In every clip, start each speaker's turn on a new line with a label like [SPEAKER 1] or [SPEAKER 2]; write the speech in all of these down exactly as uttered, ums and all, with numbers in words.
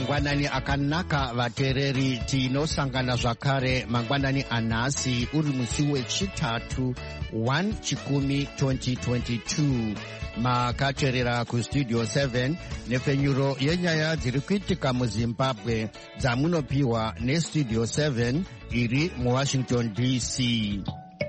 [SPEAKER 1] Mangwanani akanaka vateereri, tinosangana zvakare mangwanani anhasi uri musi wechitatu first chikumi twenty twenty-two. Makateerera kustudio seven nepfenyuro yenyaya dziri kuitika muZimbabwe dzamunopiwa nestudio seven iri muWashington D C.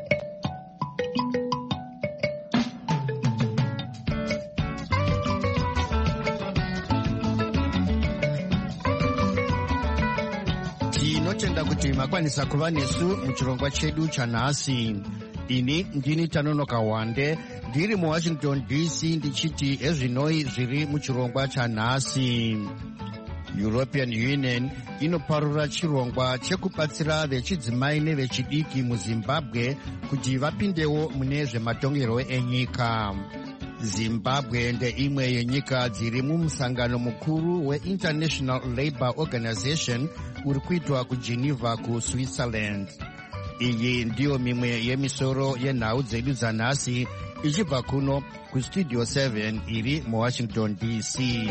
[SPEAKER 1] Tinotenda kuti makwanisa kuva nesu muchirongwa chedu chanhasi. Ini ndini Tanonoka Wande ndiri muWashington D C ndichiti ezvinoi zviri muchirongwa chanhasi. European Union inoparura chirongwa chekubatsira vechidzimai nevechidiki muZimbabwe kuti vapindewo mune zvematongerwo enyika. Zimbabwe ndeimwe yenyika dziri mumusangano mukuru weInternational Labour Organization uri kuitwa kuGeneva kuSwitzerland. Iyi ndiyo mimwe yemisoro yenhau dzedu dzanhasi ichibva kuno kustudio seven iri muWashington D C.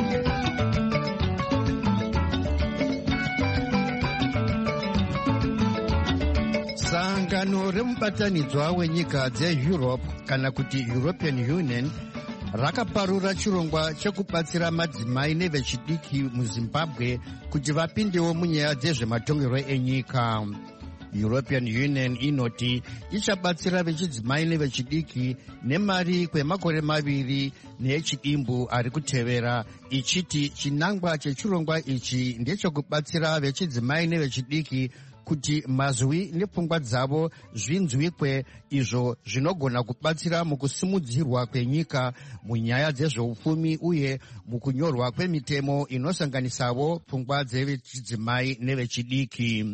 [SPEAKER 1] Sangano remubatanidzwa wenyika dzeEurope kana kuti European Union rakaparura chirongwa chekubatsira madzimai nevechidiki muZimbabwe kuti vapindewo munyaya dzezvematongerwo enyika. European Union inoti ichabatsira vechidzimai nevechidiki nemari kwemakore maviri nechidimbu ari kutevera, ichiti chinangwa chechirongwa ichi ndechekubatsira vechidzimai nevechidiki kuti mazwi nepfungwa dzavo zvinzwikwe, izvo zvinogona kubatsira mukusimudzirwa kwenyika munyaya dzezveupfumi uye mukunyorwa kwemitemo inosanganisavo pfungwa dzevechidzimai nevechidiki.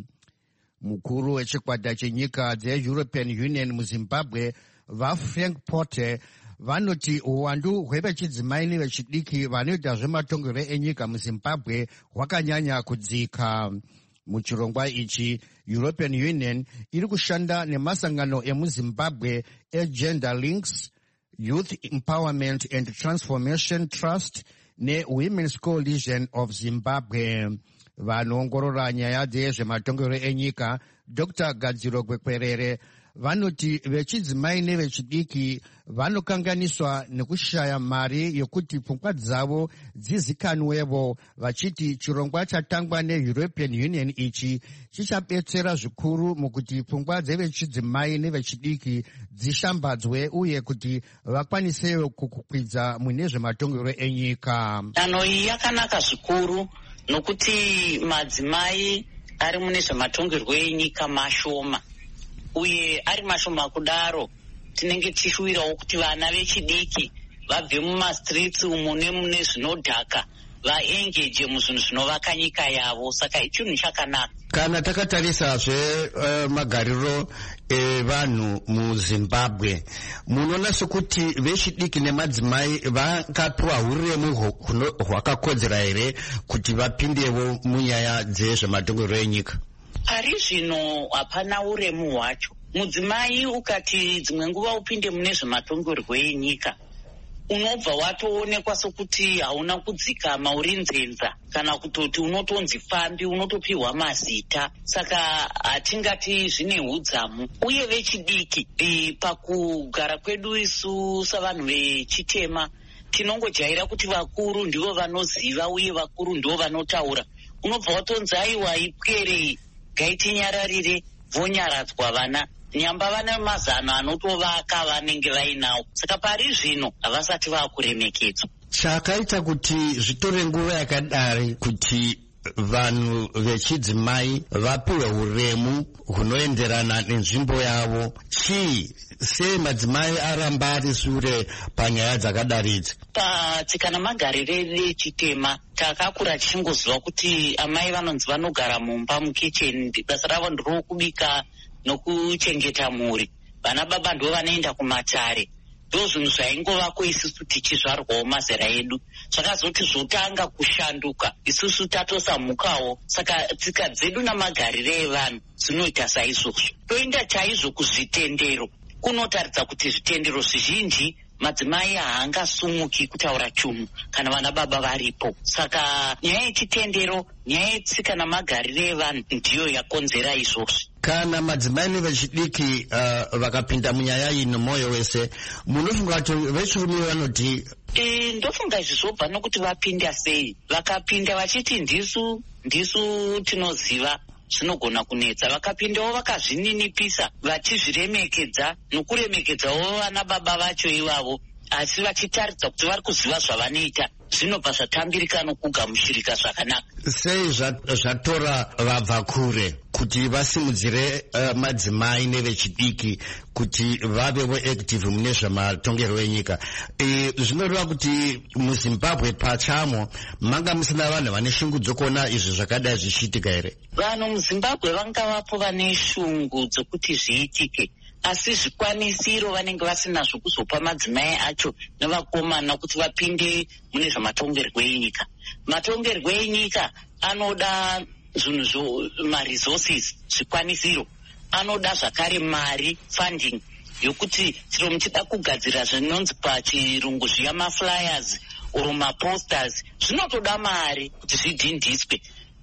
[SPEAKER 1] Mukuru wechikwata chenyika dzeEuropean Union muZimbabwe vaFrank Porte vanoti uwandu hwevechidzimai nevechidiki vanoita zvematongerwo enyika muZimbabwe hwakanyanya kudzika. Muchirongwa ichi European Union iri kushanda nemasangano emuZimbabwe eGender Links, Youth Empowerment and Transformation Trust neWomen's Coalition of Zimbabwe. Vanoongorora nyaya dzezvematongerwo enyika Doctor Gadziro Kwekwerere vanoti vechidzimai nevechidiki vanokanganiswa nekushaya mari yokuti pfungwa dzavo dzizikanwevo, vachiti chirongwa chatangwa neEuropean Union ichi chichabetsera zvikuru mukuti pfungwa dzevechidzimai nevechidiki dzishambadzwe uye kuti vakwanisewo kukwidza mune zvematongerwo enyika.
[SPEAKER 2] Danho iyi yakanaka zvikuru nokuti madzimai ari mune zvematongerwo enyika mashoma, uye ari mashoma kudaro tinenge tichiwirawo kuti vana vechidiki vabve mumastreets umu nemune zvinodhaka vaengeje muzvinhu zvinovaka nyika yavo. Saka ichinhu chakanaka.
[SPEAKER 1] Kana takatarisazve uh, magariro evanhu muZimbabwe, munoona sokuti vechidiki nemadzimai vakapiwa uremu hwakakodzera here kuti vapindewo munyaya dzezvematongerwo enyika?
[SPEAKER 2] Ari zvino hapana uremu hwacho. Mudzimai ukati dzimwe nguva upinde mune zvematongerwo enyika, unobva watoonekwa sokuti hauna kudzikama, uri nzenza, kana kutoti unotonzi fambi, unotopiwa mazita. Saka hatingati zvine udzamu. Uye vechidiki e, pakugara kwedu isu savanhu vechitema tinongojaira kuti vakuru ndivo vanoziva uye vakuru ndivo vanotaura. Unobva watonzi aiwa ipwerei gaitinyararire, vonyaradzwa vana. Nyamba vana mazano anotovaka vanenge vainawo. Saka pari zvino havasati vakuremekedzwa.
[SPEAKER 1] Chakaita kuti zvitore nguva yakadari kuti vanhu vechidzimai vapiwe uremu hunoenderana nenzvimbo yavo, chii? Sei madzimai aramba ari sure panyaya dzakadaridzi?
[SPEAKER 2] Patsika namagariro echitema takakura tichingoziva kuti amai vanonzi vanogara mumba mukicheni, basa ravo ndiro kubika nokuchengeta mhuri. Vana baba ndo vanoenda kumatare. Ndo zvinhu zvaingovako isusu tichizvarwawo mazera edu. Zvakazoti zvotanga kushanduka, isusu tatosamukawo. Saka tsika dzedu namagariro evanhu zvinoita saizvozvo. Toenda chaizvo kuzvitendero, kunotaridza kuti zvitendero zvizhinji madzimai haangasumuki kutaura chunhu kana vana baba varipo. Saka nyaya yechitendero, nyaya yetsika namagariro evanhu ndiyo yakonzera izvozvi.
[SPEAKER 1] Kana madzimai nevechidiki uh, vakapinda munyaya iyi nemwoyo wese, munofunga kuti vechirume vanoti?
[SPEAKER 2] E, ndofunga izvi zvobva nokuti vapinda sei. Vakapinda vachiti ndisu ndisu tinoziva, zvinogona kunetsa. Vakapindawo vakazvininipisa, vachizviremekedza nokuremekedzawo vana baba vacho ivavo, asi vachitaridza kuti vari kuziva zvavanoita, zvinobva zvatambirika nokugamushirika zvakanaka.
[SPEAKER 1] Sei zvatora vabva kure kuti vasimudzire uh, madzimai nevechidiki kuti vavewo active mune zvamatongerwo enyika? E, zvinoreva kuti muZimbabwe pachamo manga musina vanhu vane shungu dzokuona izvi zvakadai zvichiitika here?
[SPEAKER 2] Vanhu muZimbabwe vangavapo vane shungu dzokuti zviitike, asi zvikwanisiro vanenge vasinazvo kuzopa madzimai acho nevakomana kuti vapinde mune zvamatongerwo enyika. Matongerwo enyika anoda zvinhu maresources, zvikwanisiro. Anoda zvakare mari, funding, yokuti chero muchida kugadzira zvinonzi pachirungu zviya maflyers oro maposters, zvinotoda mari kuti zvidhindiswe.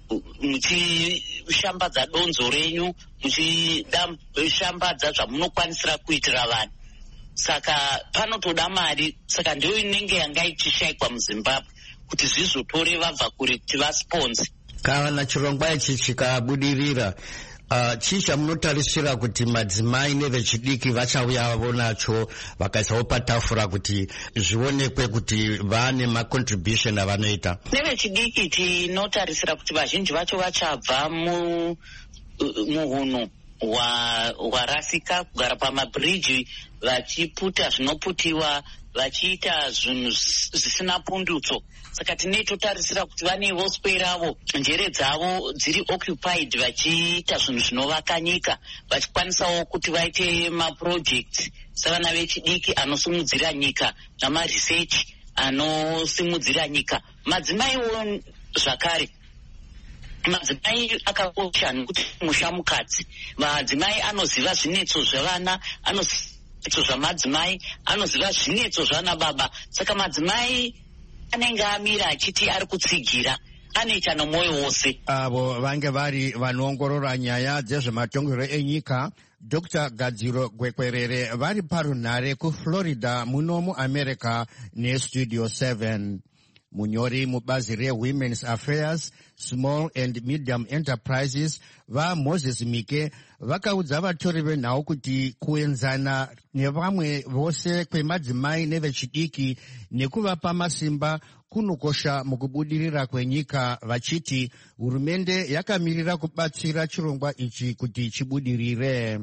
[SPEAKER 2] Muchishambadza donzo renyu, muchishambadza zvamunokwanisira kuitira vanhu. Saka panotoda mari. Saka ndiyo inenge yanga ichishayikwa muZimbabwe kuti zvizotore vabva kure kuti vasponse.
[SPEAKER 1] Kana chirongwa ichi chikabudirira, uh, chii chamunotarisira kuti madzimai nevechidiki vachauyawo nacho vakaisawo patafura kuti zvionekwe kuti vane macontribution avanoita?
[SPEAKER 2] Nevechidiki tinotarisira kuti vazhinji vacho vachabva mu muhunhu hwarasika, kugara pamabridge vachiputa zvinoputiwa, vachiita zvinhu zvisina pundutso. Saka tinei totarisira kuti vanevo sway ravo, njere dzavo dziri occupied vachiita zvinhu zvinovaka nyika, vachikwanisawo kuti vaite maprojects savana vechidiki anosimudzira nyika namaresearch anosimudzira nyika. Madzimaiwo zvakare, madzimai akakosha nekuti mushamukadzi. Madzimai anoziva zvinetso zvevana, anoziva zvinetso zvamadzimai, anoziva zvinetso zvana baba. Saka madzimai anenge amira achiti ari kutsigira, anoita nomwoyo wose.
[SPEAKER 1] Avo vange vari vanoongorora nyaya dzezvematongerwo enyika, Doctor Gadziro Gwekwerere, vari parunhare kuFlorida muno muAmerica neStudio seven. Munyori mubazi reWomen's Affairs, Small and Medium Enterprises, vaMoses Mike, vakaudza vatori venhau kuti kuenzana nevamwe vose kwemadzimai nevechidiki nekuvapa masimba kunokosha mukubudirira kwenyika, vachiti hurumende yakamirira kubatsira chirongwa ichi kuti chibudirire.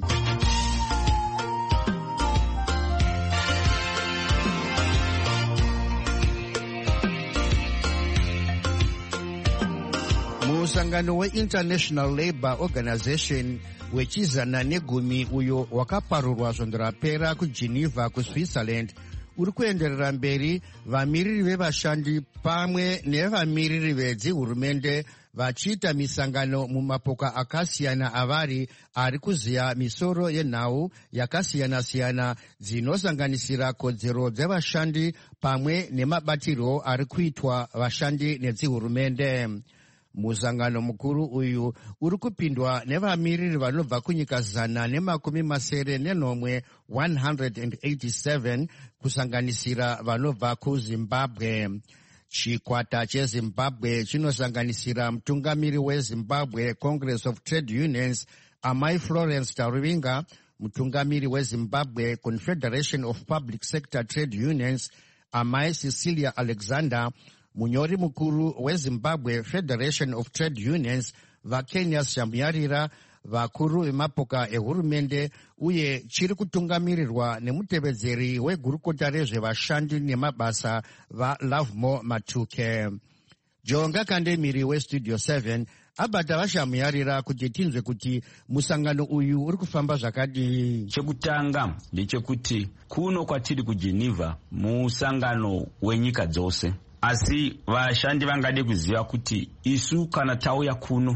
[SPEAKER 1] Musangano weInternational Labour Organization wechizana negumi uyo wakaparurwa svondo rapera kuGeneva kuSwitzerland uri kuenderera mberi, vamiriri vevashandi pamwe nevamiriri vedzihurumende vachiita misangano mumapoka akasiyana avari ari kuziya misoro yenhau yakasiyana-siyana dzinosanganisira kodzero dzevashandi pamwe nemabatirwo ari kuitwa vashandi nedzihurumende. Musangano mukuru uyu uri kupindwa nevamiriri vanobva kunyika zana nemakumi masere nenomwe one hundred eighty-seven kusanganisira vanobva kuZimbabwe. Chikwata cheZimbabwe chinosanganisira mutungamiri weZimbabwe Congress of Trade Unions Amai Florence Taruvinga, mutungamiri weZimbabwe Confederation of Public Sector Trade Unions Amai Cecilia Alexander, munyori mukuru weZimbabwe Federation of Trade Unions vaKenya Shamuyarira, vakuru vemapoka ehurumende, uye chiri kutungamirirwa nemutevedzeri wegurukota rezvevashandi nemabasa vaLovemore Matuke. Jonga Kandemiri weStudio seven abata vashamuyarira kuti tinzwe kuti musangano uyu uri kufamba zvakadii.
[SPEAKER 3] Chekutanga ndechekuti kuno kwatiri kuGeneva musangano wenyika dzose, asi vashandi vangade kuziva kuti isu kana tauya kuno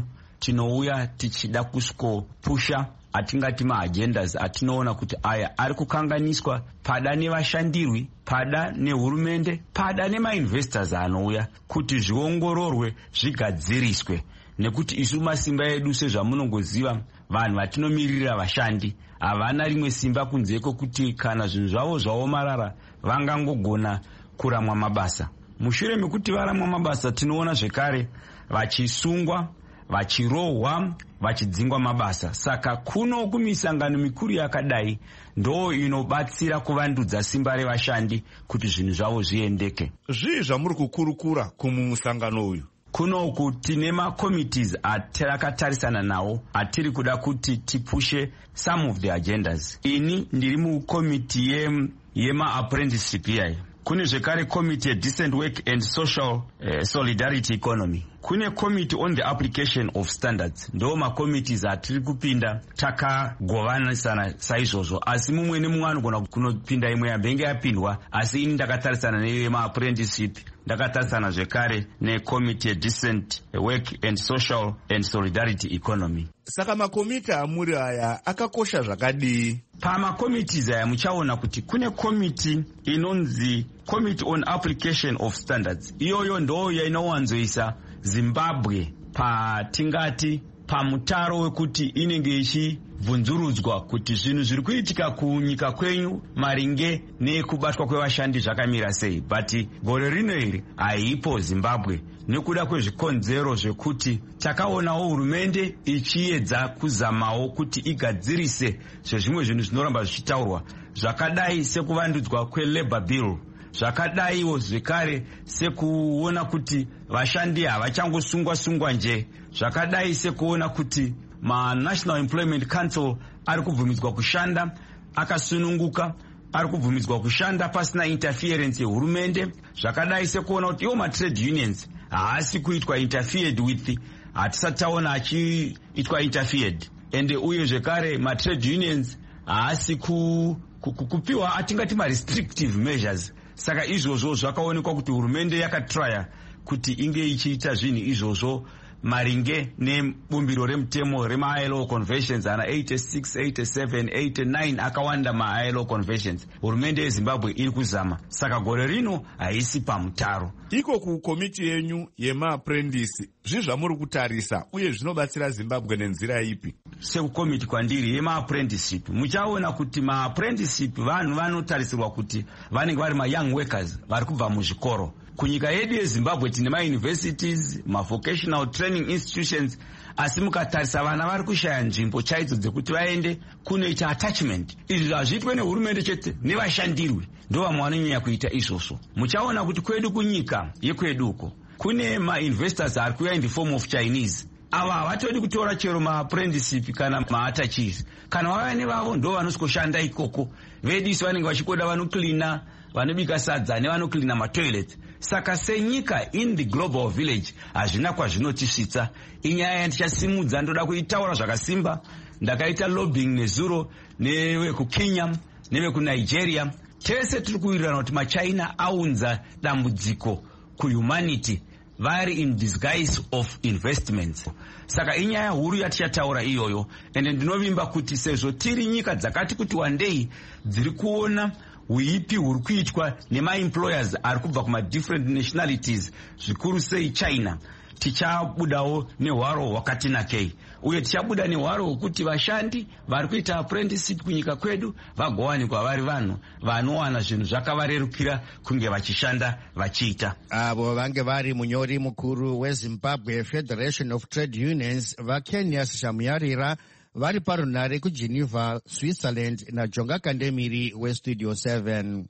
[SPEAKER 3] tinouya tichida kusvikopusha atingati maagendas atinoona kuti aya ari kukanganiswa pada nevashandirwi, pada nehurumende, pada nemainvestors anouya kuti zviongororwe zvigadziriswe. Nekuti isu masimba edu sezvamunongoziva, vanhu vatinomirira vashandi havana rimwe simba kunze kwekuti kana zvinhu zvavo zvaomarara vangangogona kuramwa mabasa. Mushure mekuti varamwa mabasa, tinoona zvekare vachisungwa, vachirohwa, vachidzingwa mabasa. Saka kuno kumisangano mikuru yakadai ndo inobatsira kuvandudza simba revashandi kuti zvinhu zvavo zviendeke.
[SPEAKER 4] Zvii zvamuri kukurukura kumusangano uyu?
[SPEAKER 3] Kunoku tine makomitees atakatarisana nawo atiri kuda kuti tipushe some of the agendas. Ini ndiri mukomiti ye, yema-apprenticeship yayi. Kune zvekare committee ye decent work and social uh, solidarity economy. Kune committee on the application of standards. Ndo makomitees atiri kupinda takagovanisana saizvozvo, asi mumwe nemumwe anogona kunopinda imwe yabenge yapindwa, asi ini ndakatarisana neyema-apprenticeship, ndakatarisana zvekare necommittee ye decent work and social and solidarity economy.
[SPEAKER 4] Saka makomiti amuri aya akakosha zvakadii?
[SPEAKER 3] Pamakomitees aya muchaona kuti kune komiti inonzi Committee on Application of Standards. Iyoyo ndo yainowanzoisa Zimbabwe patingati pamutaro wekuti inenge ichibvunzurudzwa kuti zvinhu zviri kuitika kunyika kwenyu maringe nekubatwa kwevashandi zvakamira sei. But gore rino iri haipo Zimbabwe nekuda kwezvikonzero zvekuti takaonawo hurumende ichiedza kuzamawo kuti igadzirise zvezvimwe zvinhu zvinoramba zvichitaurwa, zvakadai sekuvandudzwa kwelabor bill, zvakadaiwo zvekare sekuona kuti vashandi havachangosungwa sungwa nje, zvakadai sekuona kuti ma-National Employment Council ari kubvumidzwa kushanda akasununguka, ari kubvumidzwa kushanda pasina interference yehurumende, zvakadai sekuona kuti iwo ma-trade unions haasi kuitwa interfered with, hatisati taona achiitwa interfered, ende uye zvekare ma-trade unions haasi ku, ku, ku, kupiwa atingati ma-restrictive measures. Saka izvozvo zvakaonekwa kuti hurumende yakatraya kuti inge ichiita zvinhu izvozvo maringe nebumbiro remutemo rema-I L O conventions ana eighty-six, eighty-seven, eighty-nine akawanda ma-I L O conventions. Hurumende yeZimbabwe iri kuzama, saka gore rino haisi pamutaro.
[SPEAKER 4] Iko kukomiti yenyu yema-apprentice zvizvamuri kutarisa uye zvinobatsira Zimbabwe nenzira ipi?
[SPEAKER 3] Sekukomiti kwandiri yema-apprenticeship muchaona kuti ma-apprenticeship vanhu vanotarisirwa kuti vanenge vari ma-young workers vari kubva muzvikoro. Kunyika yedu yeZimbabwe tine ma-universities, ma-vocational training institutions, asi mukatarisa vana vari kushaya nzvimbo chaidzo dzekuti vaende kunoita attachment. Izvi hazviitwe nehurumende chete, nevashandirwi ndo vamwe vanonyanya kuita izvozvo. Muchaona kuti kwedu kunyika yekweduko kune ma-investors ari kuuya in the form of Chinese. Ava havatodi kutora chero ma-apprenticeship kana ma-attaches. Kana vava nevavo ndo vanosikoshanda ikoko. Vedu isi vanenge vachikoda vanoklina, vanobika sadza nevanoklina matoilet. Saka senyika in the global village hazvina kwazvinotisvitsa. Inyaya yandichasimudza ndoda kuitaura zvakasimba. Ndakaita lobbying nezuro nevekukenya nevekunigeria. Tese tiri kuwirirana kuti maChina aunza dambudziko kuhumanity vari in disguise of investments. Saka inyaya huru yatichataura iyoyo, ende ndinovimba kuti sezvo tiri nyika dzakati kuti wandei dziri kuona huipi huri kuitwa nema-employers ari kubva kuma-different nationalities, zvikuru sei China, tichabudawo nehwaro hwakati nakei. Uye tichabuda nehwaro hwekuti vashandi vari kuita apprenticeship kunyika kwedu vagowanikwa vari vanhu vanowana zvinhu zvakavarerukira kunge vachishanda vachiita.
[SPEAKER 1] Avo vange vari munyori mukuru weZimbabwe Federation of Trade Unions vaKenias Shamuyarira vari parunare kuGeneva, Switzerland naJonga Kandemiri weStudio seven.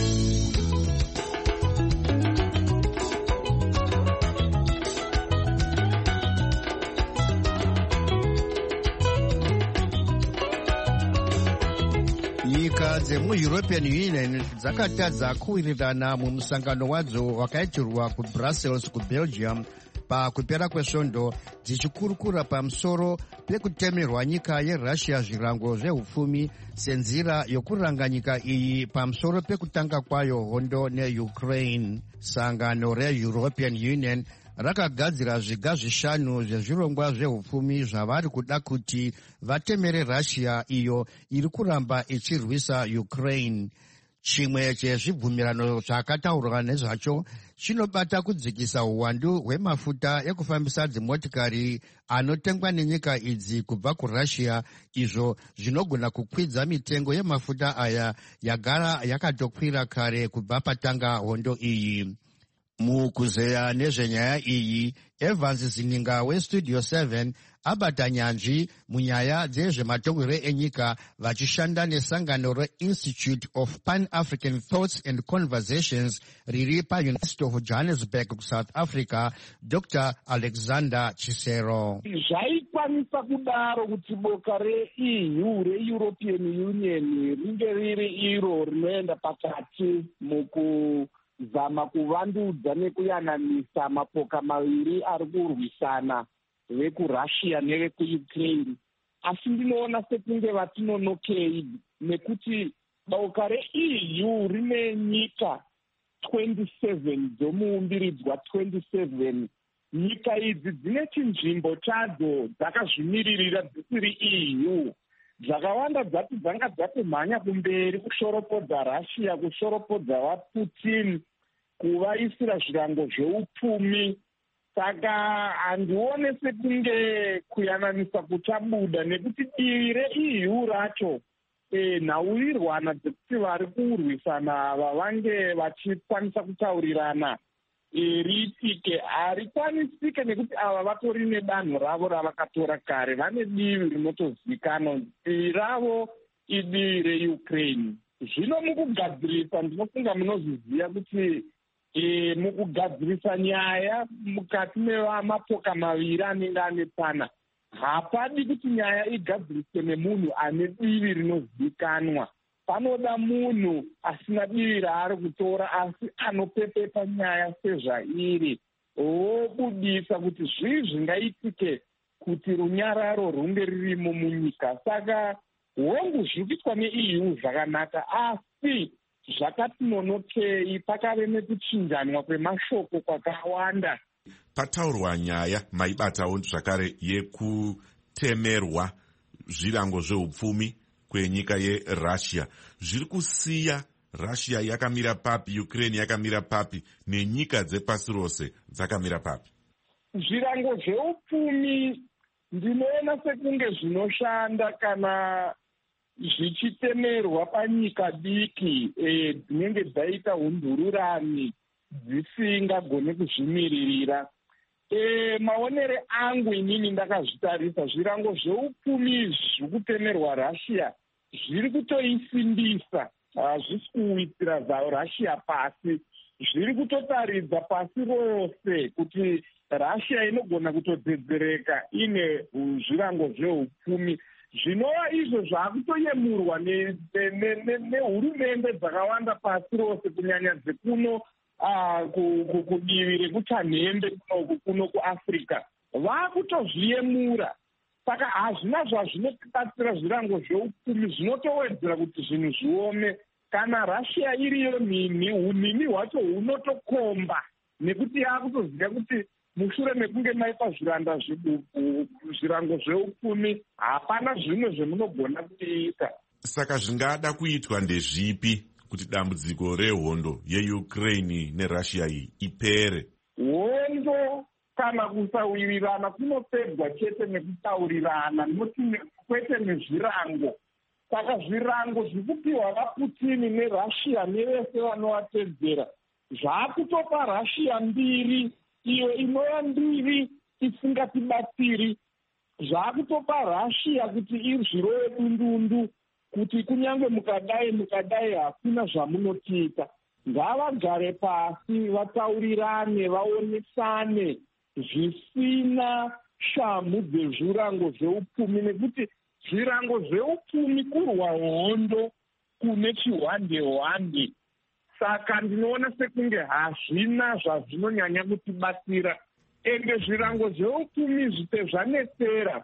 [SPEAKER 1] Nyika dzemu-European Union dzakatadza kuwirirana mumusangano wadzo wakaitirwa kuBrussels kuBelgium pakupera kwesvondo dzichikurukura pamusoro pekutemerwa nyika yeRussia zvirango zvehupfumi senzira yokuranga nyika iyi pamusoro pekutanga kwayo hondo neUkraine. Sangano reEuropean Union rakagadzira zviga zvishanu zvezvirongwa zveupfumi zvavari kuda kuti vatemere Russia iyo iri kuramba ichirwisa Ukraine. Chimwe chezvibvumirano zvakataurwa nezvacho chinobata kudzikisa uwandu hwemafuta ekufambisa dzimotikari anotengwa nenyika idzi kubva kuRussia, izvo zvinogona kukwidza mitengo yemafuta aya yagara yakatokwira kare kubva patanga hondo iyi. Mukuzeya nezvenyaya iyi, Evans Zininga weStudio seven abata nyanzvi munyaya dzezvematongerwo enyika vachishanda nesangano reInstitute of Pan-African Thoughts and Conversations riri paUniversity of Johannesburg kuSouth Africa, Doctor Alexander Chisero.
[SPEAKER 5] Zvaikwanisa kudaro kuti boka reE U reEuropean Union ringe riri iro rinoenda pakati muku zama kuvandudza nekuyananisa mapoka maviri ari kurwisana, vekuRussia nevekuUkraine. Asi ndinoona sekunge vatinonokei nekuti boka reE U rine nyika twenty-seven dzomuumbiridzwa twenty-seven. Nyika idzi dzine chinzvimbo chadzo dzakazvimiririra dzisiri E U. Dzakawanda dzati dzanga dzakumhanya kumberi kushoropodza Russia, kushoropodza vaPutin, kuvaisira zvirango zveupfumi. Saka handione sekunge kuyananisa kuchabuda nekuti divi reE U racho e, nhaurirwana dzekuti vari kurwisana ava vange vachikwanisa kutaurirana e, riitike harikwanisike nekuti ava vatori nedanho ravo ravakatora kare. Vane divi rinotozivikanwa, divi ravo idivi reUkraine. Zvino mukugadzirisa ndinofunga munozviziva kuti E, mukugadzirisa nyaya mukati memapoka maviri anenge anetsana, hapadi kuti nyaya igadziriswe nemunhu ane divi rinozivikanwa. Panoda munhu asina divi raari kutora asi anopepepa nyaya sezvairi, wobudisa kuti zvii zvingaitike kuti runyararo runge ririmo munyika. Saka hongu zviri kuitwa neE U zvakanaka, asi zvakati nonokei pakave nekuchinjanwa kwemashoko kwakawanda.
[SPEAKER 4] Pataurwa nyaya maibatawo zvakare yekutemerwa zvirango zveupfumi kwenyika yeRussia. Zviri kusiya Russia yakamira papi, Ukraine yakamira papi, nenyika dzepasi rose dzakamira papi?
[SPEAKER 5] Zvirango zveupfumi ndinoona sekunge zvinoshanda kana zvichitemerwa panyika diki dzinenge e, dzaita hundururani dzisingagone kuzvimiririra. E, maonere angu inini ndakazvitarisa, zvirango zveupfumi zviri kutemerwa Russia zviri kutoisimbisa, hazvisi kuwitsira zaRussia pasi, zviri kutotaridza pasi rose kuti Russia inogona kutodzedzereka ine zvirango zveupfumi. Zvinova izvo zvaakutoyemurwa nehurumende dzakawanda pasi rose, kunyanya dzekuno kudivi rekutanhembe kuno kuAfrica, vaakutozviyemura. Saka hazvina zvazvinobatsira zvirango zveupfumi, zvinotowedzera kuti zvinhu zviome. Kana Russia iriyo nini, unini hwacho hunotokomba, nekuti yaakutoziva kuti mushure mekunge maipa zviranda zviduku zvirango zveupfumi hapana zvimwe zvemunogona kuita.
[SPEAKER 4] Saka zvingada kuitwa ndezvipi kuti dambudziko rehondo yeUkraine neRussia iyi ipere?
[SPEAKER 5] Hondo kana kusawirirana kunopedzwa chete nekutaurirana, noti kwete nezvirango. Saka zvirango zvikupiwa vaPutini neRussia nevese vanovatedzera zvaakutopa Russia mbiri, iyo inova mbiri isingatibatsiri. Zvaakutopa Russia kuti izvirove dundundu, kuti kunyange mukadai mukadai hakuna zvamunotiita. Ngavagare pasi, vataurirane, vaonesane zvisina shamhu dzezvirango zveupfumi, nekuti zvirango zveupfumi kurwa hondo kune chihwande hwande. Saka ndinoona sekunge hazvina zvazvinonyanya kutibatsira. Ende zvirango zveupfumi zvite zvanetsera,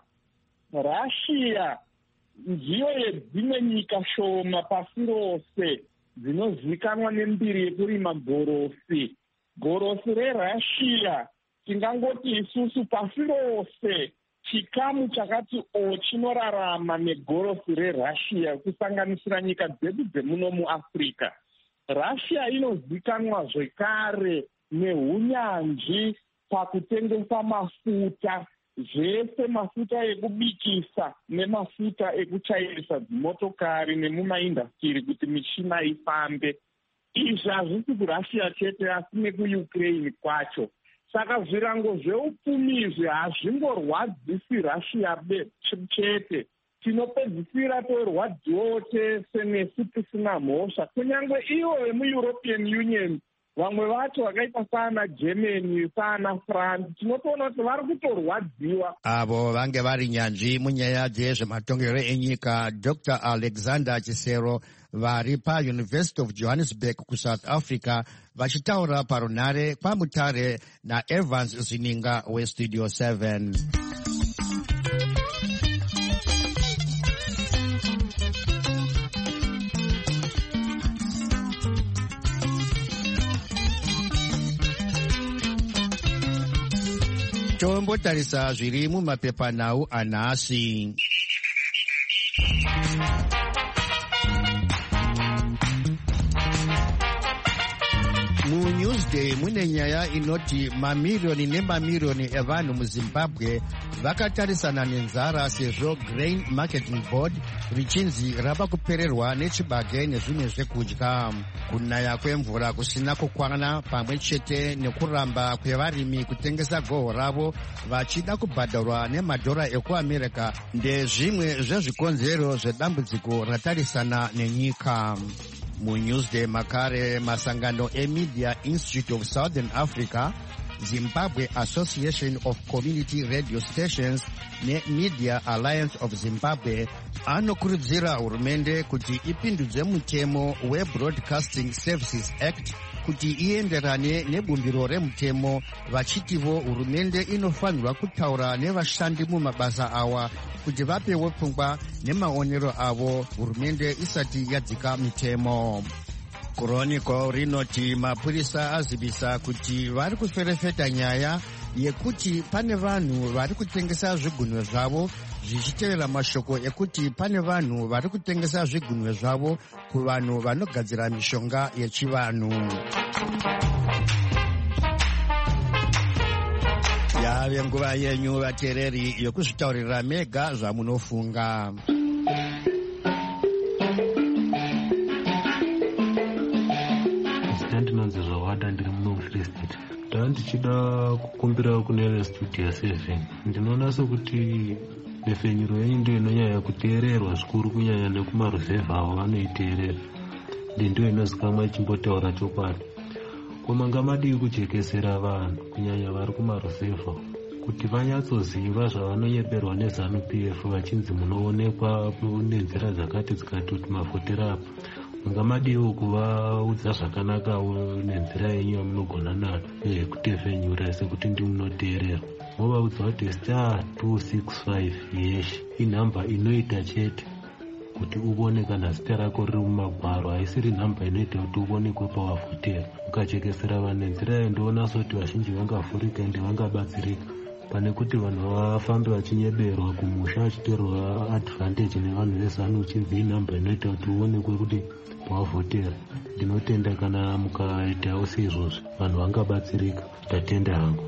[SPEAKER 5] Russia ndiyo yedzimwe nyika shoma pasi rose dzinozivikanwa nembiri yekurima gorosi. Gorosi reRussia tingangoti isusu pasi rose chikamu chakati o chinorarama negorosi rerussia kusanganisira nyika dzedu dzemuno muafrica. Russia inozikanwa zvekare neunyanzvi pakutengesa mafuta, zvese mafuta ekubikisa nemafuta ekuchairisa dzimotokari nemumaindastiri kuti michina ifambe. Izvi hazvisi kurussia chete asi nekuukraine kwacho. Saka zvirango zveupfumi izvi hazvingorwadzisi Russia chete, tinopedzisira torwadziwawo tese nesu tisina mhosva. Kunyange ivo vemueuropean union, vamwe vacho vakaita saana Germany, saana France, tinotoona kuti vari kutorwadziwa.
[SPEAKER 1] Avo vange vari nyanzvi munyaya dzezvematongero enyika Doctor Alexander Chisero vari paUniversity of Johannesburg kuSouth Africa, vachitaura parunhare pamutare naEvans Zininga weStudio seven. Tombotarisa zviri mumapepanhau anhasi. MuNewsday mune nyaya inoti mamiriyoni nemamiriyoni evanhu muZimbabwe vakatarisana nenzara sezvo Grain Marketing Board richinzi rava kupererwa nechibage nezvimwe zvekudya. Kunaya kwemvura kusina kukwana pamwe chete nekuramba kwevarimi kutengesa goho ravo vachida kubhadharwa nemadhora ekuamerica ndezvimwe zvezvikonzero zvedambudziko ratarisana nenyika. MuNewsday makare masangano eMedia Institute of Southern Africa, Zimbabwe Association of Community Radio Stations neMedia Alliance of Zimbabwe anokurudzira hurumende kuti ipindudze mutemo weBroadcasting Services Act kuti ienderane nebumbiro remutemo, vachitivo hurumende inofanirwa kutaura nevashandi mumabasa awa kuti vapewo pfungwa nemaonero avo hurumende isati yadzika mitemo. Chronicle rinoti mapurisa azivisa kuti vari kuferefeta nyaya yekuti pane vanhu vari kutengesa zvigunwe zvavo zvichitevera mashoko ekuti pane vanhu vari kutengesa zvigunwe zvavo kuvanhu vanogadzira mishonga yechivanhu. Yave nguva yenyu vateereri yokuzvitaurira mega zvamunofunga.
[SPEAKER 6] Ndinonzi Zvawada ndiri muno Free State. Ndanga ndichida kukumbira kune Studio seven. Ndinoona sokuti mifenyuro yenyu ndio inonyanya kuteererwa zvikuru kunyanya nekumaruzevha avo vanoiteerera. Ndi ndio inozikamwa ichimbotaura chokwadi. Koma ngamadiwi kujekesera vanhu kunyanya vari kumaruzevha kuti vanyatsoziva zvavanonyeberwa neZANU-P F vachinzi munoonekwa nenzira dzakati dzikati kuti mavhotera apa. Ngamadiwi kuvaudza zvakanakawo nenzira yenyu yamunogona nayo kutevhenyura sekuti ndi munoteerera. Movaudza kuti star two six five yeshi inhamba inoita chete kuti uone kana zita rako riri mumagwaro, haisiri nhamba inoita kuti uonekwe pawavhotera. Ukachekesera vanhu nenzira iyo ndoona soti vazhinji vangavhurika ende vangabatsirika pane kuti vanhu vafambe vachinyeberwa kumusha vachitorwa advantage nevanhu vezanu uchinzi inhamba inoita kuti uonekwe kuti pawavhotera. Ndinotenda kana mukaitawo seizvozvo vanhu vangabatsirika. Ndatenda hangu.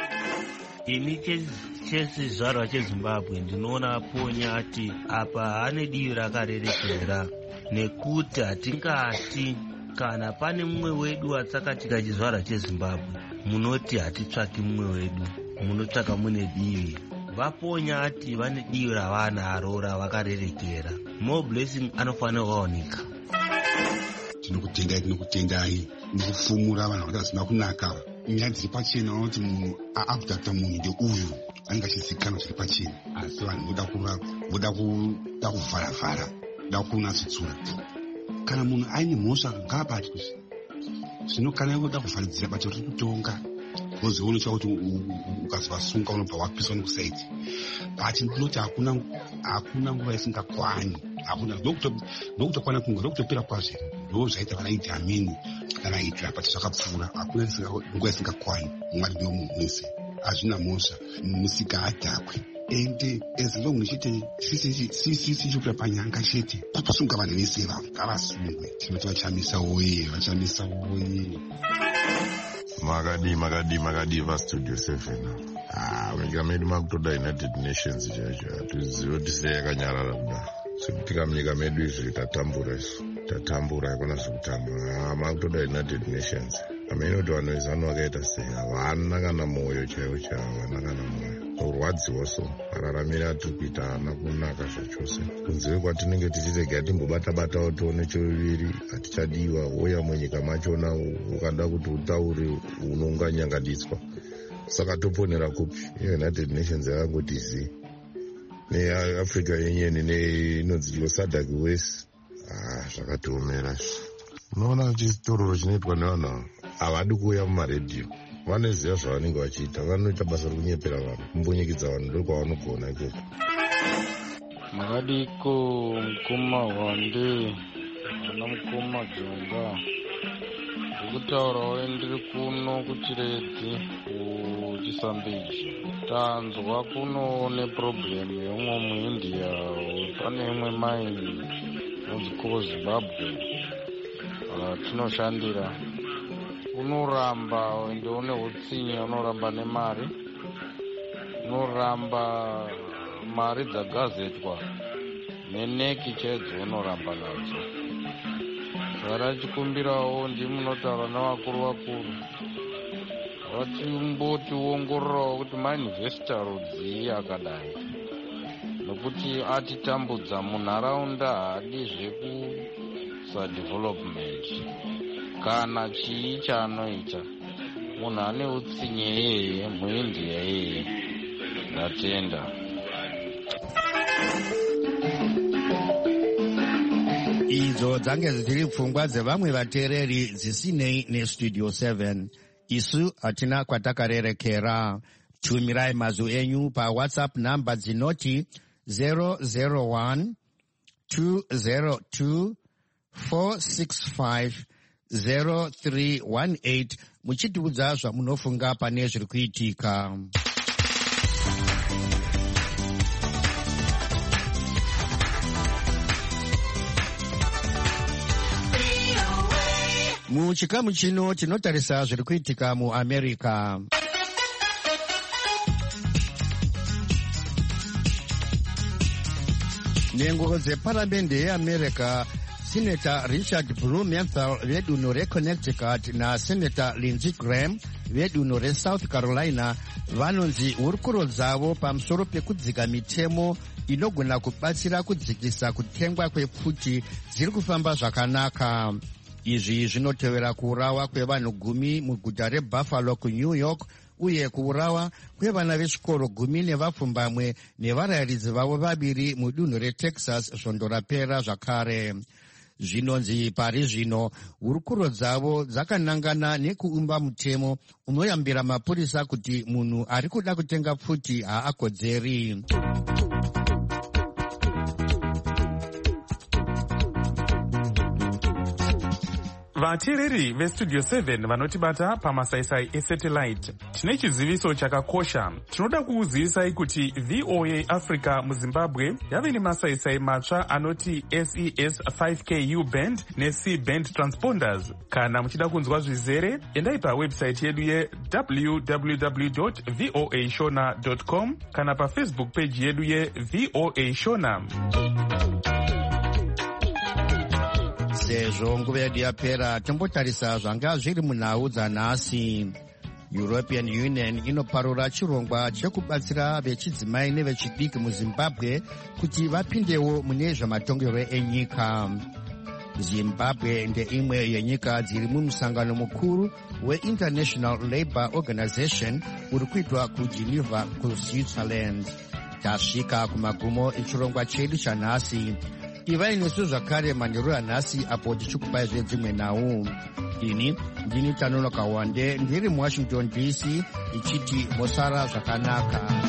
[SPEAKER 7] Ini chechizvarwa cheZimbabwe ndinoona Ponyati apa ane divi rakarerekera, nekuti hatingati kana pane mumwe wedu watsakatika chizvarwa cheZimbabwe munoti hatitsvaki mumwe wedu, munotsvaka mune divi. VaPonyati vane divi ravanaro ravakarerekera. More Blessing anofanira kuwanika.
[SPEAKER 8] Tinokutendai, tinokutendai ndikufumura vanhu vakazina kunaka. Nyaya dziri pachena vanoti munhu aabhudhakta munhu ndeuyu anenge achizikanwa zviri pachena, asi vanhu voda kuvharavhara, voda kunatsotsura. Kana munhu aine mhosva ngaabatwe. Zvino kana voda kuvharidzira bati riri kutonga vozoonekwa kuti ukazovasunga unobva wapiswa nekusaiti. But ndinoti hakuna nguva isingakwani, hakuna ndokutokwana kunge ndokutopera kwazvo ndo zvaita vana Idi Amini kana Hitler, but zvakapfuura, hakuna nguva isingakwani. Mwari ndiwo munhu wese. hazvina mhosva musika adhakwe. And as long chete sichipira panyanga chete patosunga vanhu vese vavo ngavasungwe. Tinoti vachamisa woye vachamisa woye.
[SPEAKER 9] makadi makadi makadi vastudio seven ah munyika medu makutoda United Nations chacho hatizivi kuti sei yakanyarara kudaro. Sekutika munyika medu izvi tatambura isu tatambura ikona zvekutambura makutoda United Nations. Amene kuti vanhu vezano vakaita sei havana kana mwoyo chaiwo chaiwo havana kana mwoyo. Urwadziwo so mararamiro atiri kuita haana kunaka zvachose. Kunze kwatinenge tichirega timbobata-batawo tione cheviviri hatichadiwa woya munyika machona ukada kuti utaure unonganyangaditswa. Saka toponera kupi? United Nations yakangoti zii neafrica yenyeni neinonzi yosadhak west ah zvakatiomera. Unoona chitororo chinoitwa nevanhu havadi kuuya mumaredhiyo. Vanoziva zvavanenge vachiita, vanoita basa rekunyepera vanhu kumbonyekidza vanhu ndokwavanokuona ikoko.
[SPEAKER 10] Makadiko mukoma hwande ana mukoma dzonga ndikutaurawo ndiri kuno kuchiredzi kuchisambiji. Tanzwa kuno neproblemu yomwe muindia pane imwe maini inonzi Coal Zimbabwe tinoshandira. Unoramba ndione utsinye, unoramba nemari, unoramba mari dzagazetwa neneki chedzo unoramba nadzo. Varachikumbirawo ndimunotaura navakuru vakuru vatimbotiongororawo kuti mainvesta rudzii akadai, nokuti atitambudza munharaunda. Haadi zvekusadevelopment kana chii chaanoita. Munhu ane utsinye yeye muindia yeye ndatenda.
[SPEAKER 1] Idzo dzange dziri pfungwa dzevamwe vateereri dzisinei nestudio seven. Isu hatina kwatakarerekera. Tumirai mazwi enyu pawhatsapp namba dzinoti zero zero one two zero two four six five zero three one eight muchitiudza zvamunofunga pane zviri kuitika. Muchikamu chino tinotarisa zviri kuitika muAmerica. Nhengo dzeparamende yeAmerica, Senator Richard Blumenthal vedunhu reConnecticut naSenator Lindsey Graham vedunhu reSouth Carolina vanonzi hurukuro dzavo pamusoro pekudzika mitemo inogona kubatsira kudzikisa kutengwa kwepfuti dziri kufamba zvakanaka. Izvi zvinotevera kuurawa kwevanhu gumi muguta reBuffalo kuNew York uye kuurawa kwevana vechikoro gumi nevapfumbamwe nevarayiridzi vavo vaviri mudunhu reTexas svondo rapera zvakare. Zvinonzi pari zvino hurukuro dzavo dzakanangana nekuumba mutemo unoyambira mapurisa kuti munhu ari kuda kutenga pfuti haakodzeri.
[SPEAKER 11] Vateereri vestudio seven vanotibata pamasaisai esatellite, tine chiziviso chakakosha. Tinoda kukuzivisai kuti V O A Africa muZimbabwe yave nemasaisai matsva anoti S E S five K U band neC band transponders. Kana muchida kunzwa zvizere, endai pawebsite yedu ye w w w dot voa shona dot com kana pafacebook page yedu ye V O A Shona.
[SPEAKER 1] Sezvo nguva yedu yapera, tombotarisa zvanga zviri munhau dzanhasi. European Union inoparura chirongwa chekubatsira vechidzimai nevechidiki muZimbabwe kuti vapindewo mune zvamatongerwo enyika. Zimbabwe ndeimwe yenyika dziri mumusangano mukuru weInternational Labour Organization uri kuitwa kuGeneva kuSwitzerland. Tasvika kumagumo echirongwa chedu chanhasi. Ivai nesu zvakare manheru anhasi apo tichikupai zvedzimwe nhau. Ini ndini Tanonoka Wande ndiri muWashington D C ichiti mosara zvakanaka.